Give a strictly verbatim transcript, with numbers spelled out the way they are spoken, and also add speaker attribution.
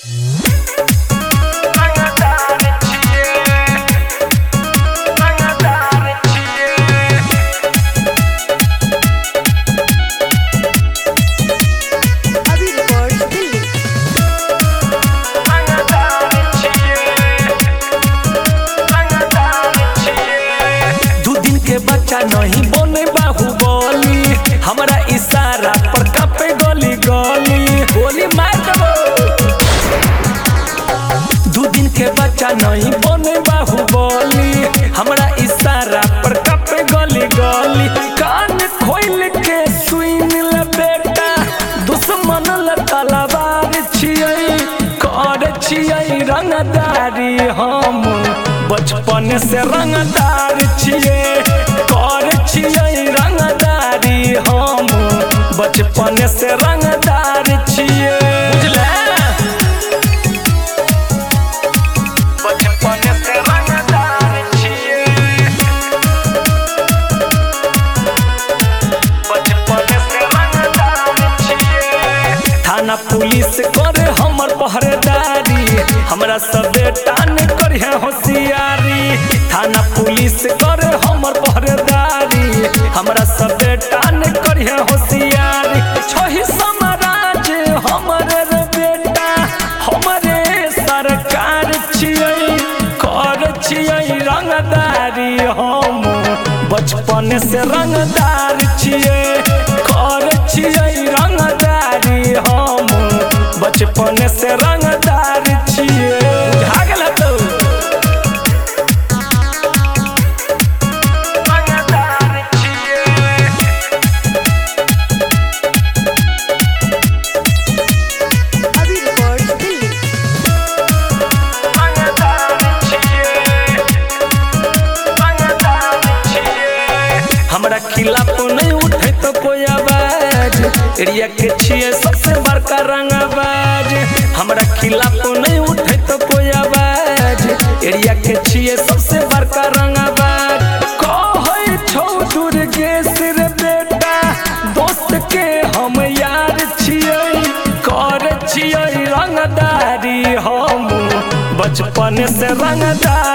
Speaker 1: बच्चा नहीं बने बाहुबली, हमारा इशारा पर कापे गली गली गोली मार दबो। दू दिन के बच्चा नहीं बने बाहुबली, हमारा इशारा पर कापे गली गली। कान खोल के सुन ले बेटा, दुश्मन ल तलवार छियै, कर छियै रंगदारी। हम बचपन से रंगदार छियै, कर छियै रंगदारी। हम बचपन से रंगदार छियै, बुझले? बचपन से रंगदार छियै, बचपन से रंगदार छियै। थाना पुलिस करे हमर पहरेदारी, हमरा सब बेटा ने करिहे होशियारी। थाना पुलिस करे हमर पहरेदारी, हमरा सब बेटा ने करिहे होशियारी। छही समाराज हमरे रे बेटा, हमरे सरकार छियै, कर छियै रंगदारी। हम बचपन से रंगदार छियै, कर छियै रंगदारी। हम बचपन से रंगदार छियै, बुझा गेल तो। हमरा खिलाफ नहीं उठे तो कोई आवाज, एरिया के छिए सबसे बड़का रंगबाज। हमरा खिलाफ नहीं उठे तो कोई आवाज, एरिया के छिए सबसे बड़का रंगबाज। कहै छौ दुर्गेश रे बेटा, दोस्त के हम यार छियै, कर छियै रंगदारी। हम बचपन से रंगदार